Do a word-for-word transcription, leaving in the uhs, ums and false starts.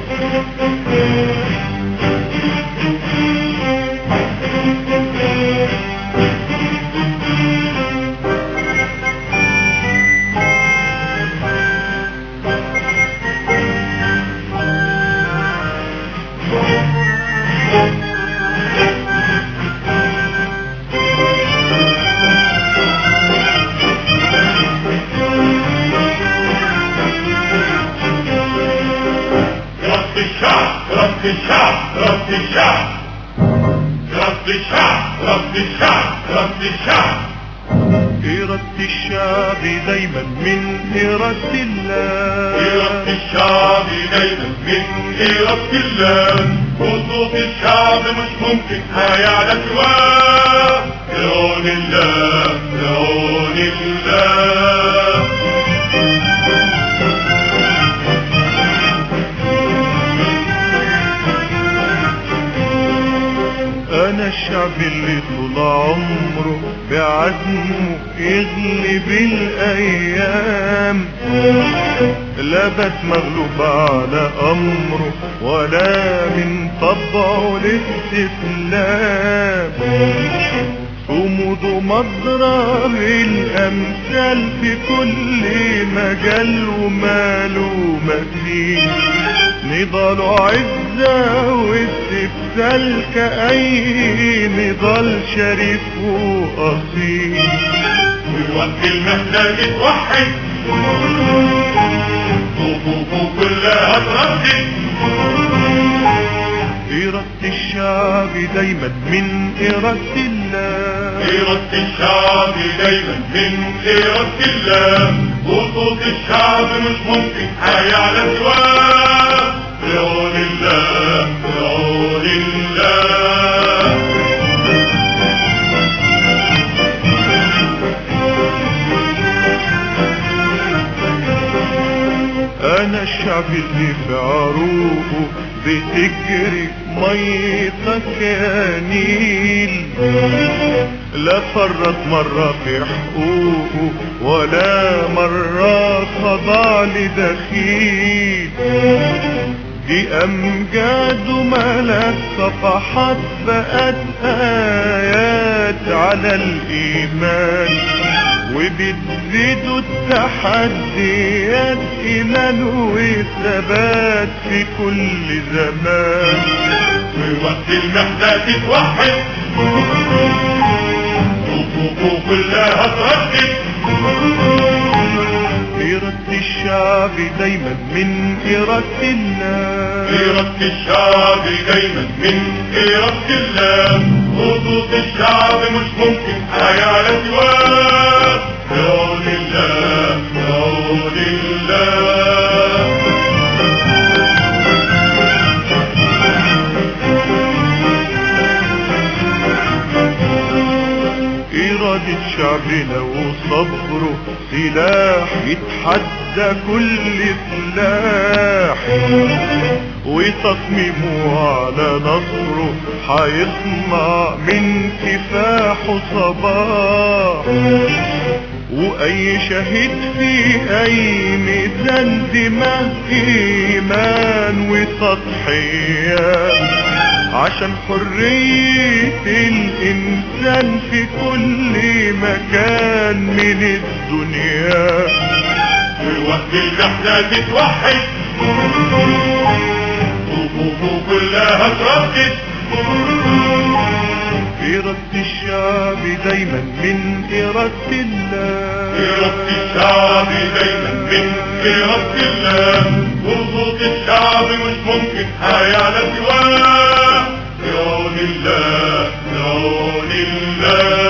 رب الشعب رب الشعب رب الشعب رب الشعب رب الشعب. إرادة الشعب دايما من إرادة الله، إرادة الشعب دايما من إرادة الله، وصوت الشعب مش ممكن هيعلى سواه. بعون الله بعون الله. أنا الشعب اللي طول عمره بعزمه يغلب الأيام، لا بس مغلوب على أمره ولا من طبعه الاستسلام. صمود ومضرب الأمثال في كل مجال وماله مثيل، نضال عزة واستبسال كأي نضال شريف وأصيل. في وقت المحتاج توحد صفوفه كلها تردد. إرادة الشعب دايما من إرادة الله، إرادة الشعب دايما من إرادة الله، وصوت الشعب مش ممكن هيعلى سواه. بعون الله بعون الله. أنا الشعب اللي في عروقه بتجري ميتك يا نيل، لا فرط مرة في حقوقه ولا مرة خضع لدخيل. دي أمجاد ملك صفحات بقت آيات على الإيمان، وبتزيدوا التحديات إيمان وثبات في كل زمان. في وقت المحتاج توحد صفوفه كلها تردد. إرادة الشعب دايما من إرادة الله، إرادة الشعب دايما من إرادة الله، وصوت الشعب مش ممكن هيعلى سواه. بعون الله بعون الله. إرادة شعبنا وصبره سلاح يتحدى كل سلاح، وتصميمه على نصره حيصنع من كفاحه صباح. وأي شهيد في أي ميزان دماء إيمان وتضحية عشان حرية الإنسان في كل مكان من الدنيا. في وقت المحتاج توحد صفوفه كلها تردد. إرادة الشعب دايما من إرادة الله، إرادة الشعب دايما من إرادة الله، وصوت الشعب مش ممكن هيعلى سواه. بعون الله بعون الله.